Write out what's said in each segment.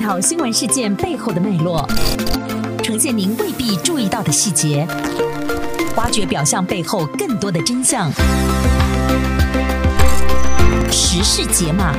条新闻事件背后的脉络，呈现您未必注意到的细节，挖掘表象背后更多的真相。时事解码。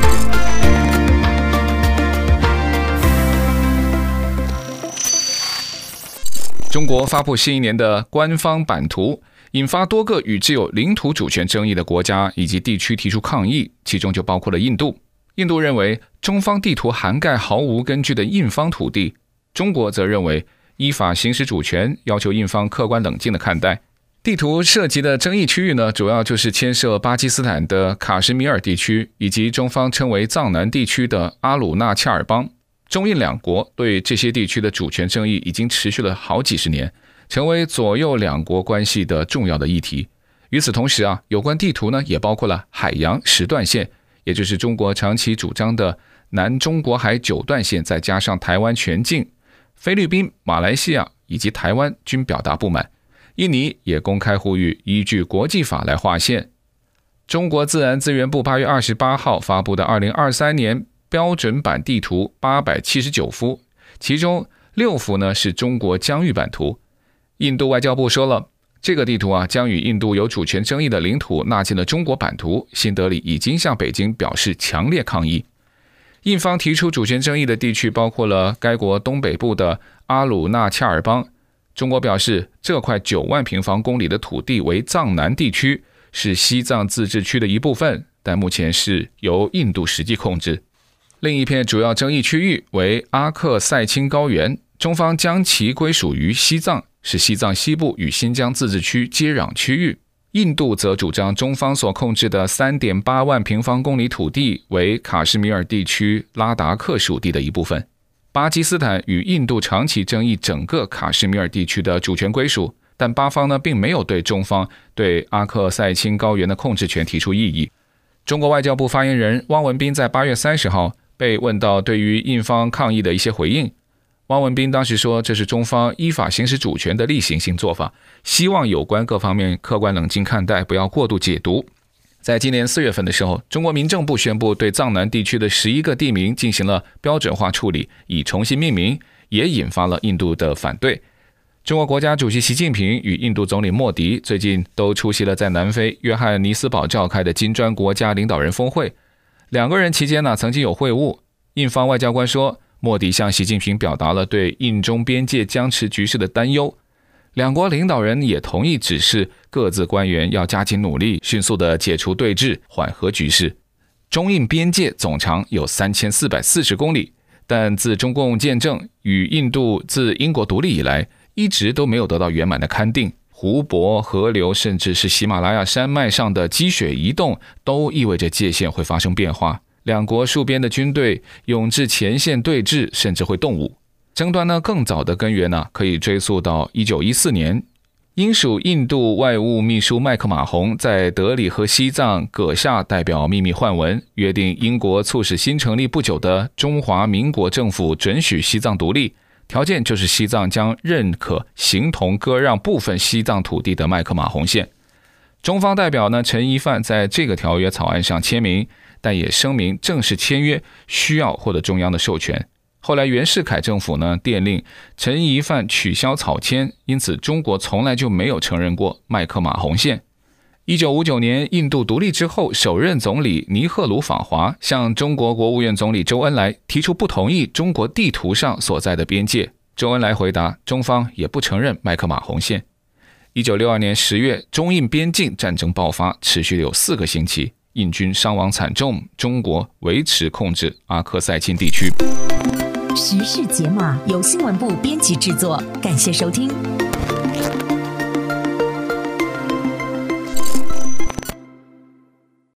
中国发布新一年的官方版图，引发多个与之有领土主权争议的国家以及地区提出抗议，其中就包括了印度。印度认为中方地图涵盖毫无根据的印方土地，中国则认为依法行使主权，要求印方客观冷静地看待。地图涉及的争议区域呢，主要就是牵涉巴基斯坦的卡什米尔地区，以及中方称为藏南地区的阿鲁纳恰尔邦。中印两国对这些地区的主权争议已经持续了好几十年，成为左右两国关系的重要的议题。与此同时有关地图呢，也包括了海洋10段线，也就是中国长期主张的南中国海9段线，再加上台湾全境。菲律宾、马来西亚以及台湾均表达不满，印尼也公开呼吁依据国际法来划线。中国自然资源部8月28号发布的2023年标准版地图879幅，其中6幅呢是中国疆域版图。印度外交部说了，这个地图将与印度有主权争议的领土纳进了中国版图，新德里已经向北京表示强烈抗议。印方提出主权争议的地区包括了该国东北部的阿鲁纳恰尔邦，中国表示这块9万平方公里的土地为藏南地区，是西藏自治区的一部分，但目前是由印度实际控制。另一片主要争议区域为阿克塞钦高原，中方将其归属于西藏，是西藏西部与新疆自治区接壤区域。印度则主张中方所控制的 3.8 万平方公里土地为卡什米尔地区拉达克属地的一部分。巴基斯坦与印度长期争议整个卡什米尔地区的主权归属，但巴方呢并没有对中方对阿克塞钦高原的控制权提出异议。中国外交部发言人汪文斌在8月30号被问到对于印方抗议的一些回应，汪文斌当时说，这是中方依法行使主权的例行性做法，希望有关各方面客观冷静看待，不要过度解读。在今年4月份的时候，中国民政部宣布对藏南地区的11个地名进行了标准化处理，以重新命名，也引发了印度的反对。中国国家主席习近平与印度总理莫迪最近都出席了在南非约翰尼斯堡召开的金砖国家领导人峰会，两个人期间曾经有会晤。印方外交官说，莫迪向习近平表达了对印中边界僵持局势的担忧，两国领导人也同意指示各自官员要加紧努力，迅速地解除对峙，缓和局势。中印边界总长有3440公里，但自中共建政与印度自英国独立以来，一直都没有得到圆满的勘定。湖泊、河流，甚至是喜马拉雅山脉上的积雪移动，都意味着界限会发生变化。两国戍边的军队涌至前线对峙，甚至会动武。争端更早的根源可以追溯到1914年，英属印度外务秘书麦克马洪在德里和西藏阁下代表秘密换文，约定英国促使新成立不久的中华民国政府准许西藏独立，条件就是西藏将认可形同割让部分西藏土地的麦克马洪线。中方代表陈一范在这个条约草案上签名，但也声明正式签约需要获得中央的授权。后来袁世凯政府电令陈一范取消草签，因此中国从来就没有承认过麦克马洪线。1959年印度独立之后，首任总理尼赫鲁访华，向中国国务院总理周恩来提出不同意中国地图上所在的边界。周恩来回答，中方也不承认麦克马洪线。1962年10月，中印边境战争爆发，持续了有4个星期，印军伤亡惨重，中国维持控制阿克塞钦地区。 时事解码由新闻部编辑制作，感谢收听。